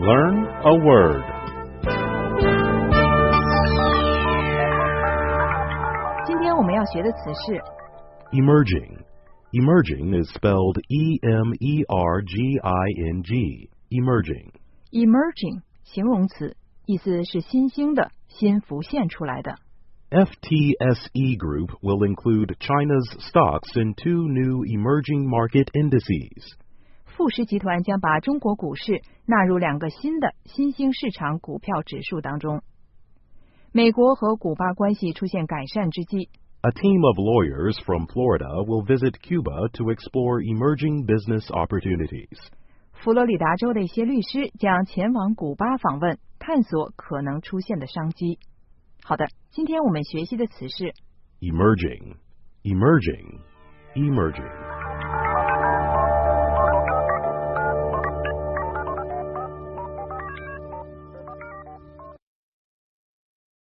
Learn a word. 今天我们要学的词是 Emerging. Emerging is spelled E-M-E-R-G-I-N-G. Emerging. emerging 形容词，意思是新兴的、新浮现出来的。 FTSE Group will include China's stocks in 2 new emerging market indices. 富时集团将把中国股市纳入2个新的新兴市场股票指数当中。美国和古巴关系出现改善之际， A team of lawyers from Florida will visit Cuba to explore emerging business opportunities. 佛罗里达州的一些律师将前往古巴访问，探索可能出现的商机。好的，今天我们学习的词是 Emerging. Emerging. Emerging.